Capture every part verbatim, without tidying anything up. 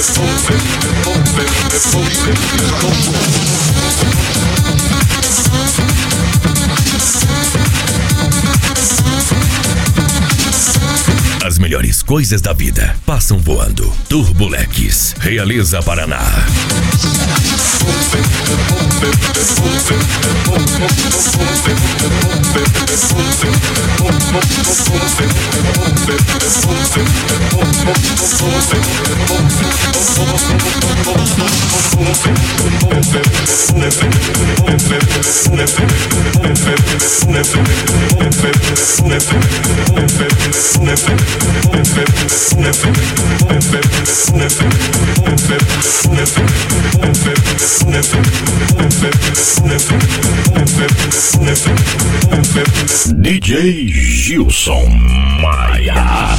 As melhores coisas da vida passam voando. Turbolex, Realiza Paraná. D J Gilson Maia.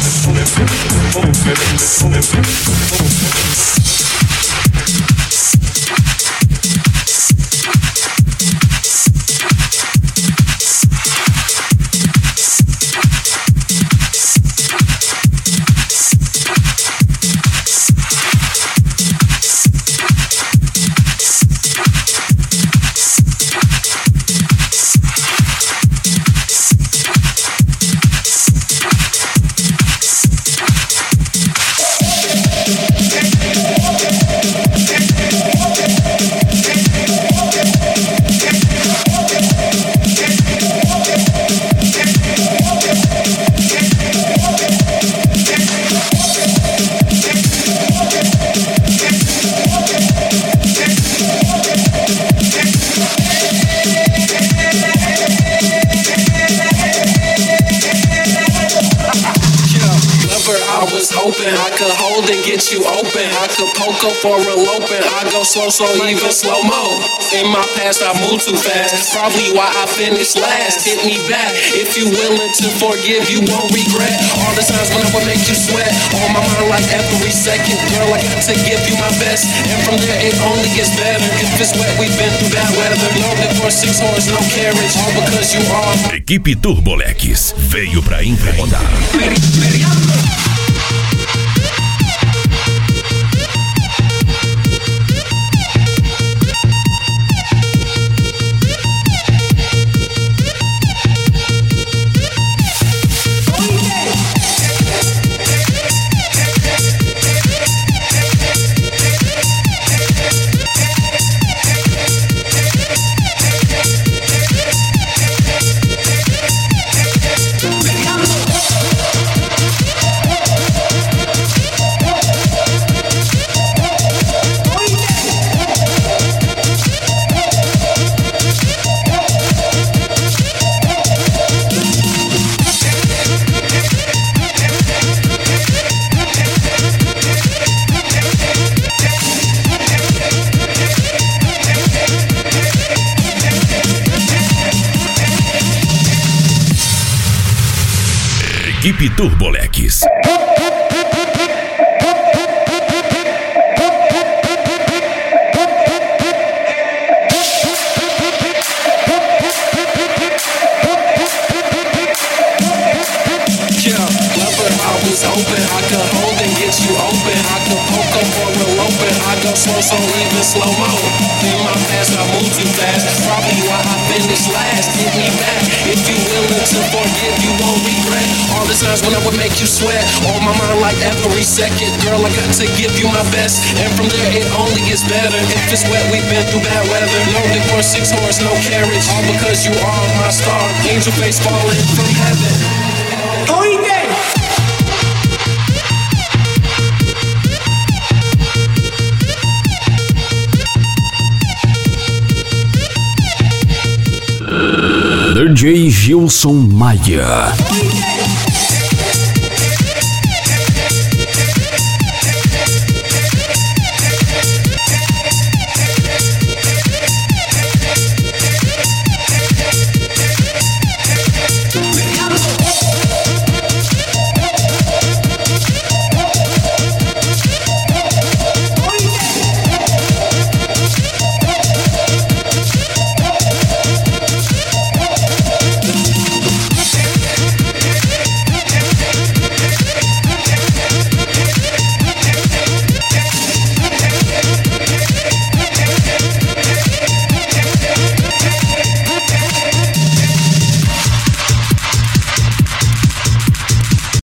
I could hold and get you open. I could poke up or eloping. I go slow, so even slow-mo. In my past, I move too fast. Probably why I finished last. Hit me back. If you willing to forgive, you won't regret. All the times when I would make you sweat. On my mind like every second. Girl, I got to give you my best. And from there, it only gets better. If it's wet, we've been through bad weather. No divorce, six horse, no carriage. All because you are. Equipe Turbolex veio pra incomodar. Equipe Turbolex. Slow, so even slow-mo. In my past, I move too fast. Probably why I finished last. Hit me back. If you willing to forgive, you won't regret. All the times when I would make you sweat. On my mind like every second. Girl, I got to give you my best. And from there, it only gets better. If it's wet, we've been through bad weather. No divorce, six horse, no carriage. All because you are my star. Angel face falling from heaven. Oye! D J Gilson Maia.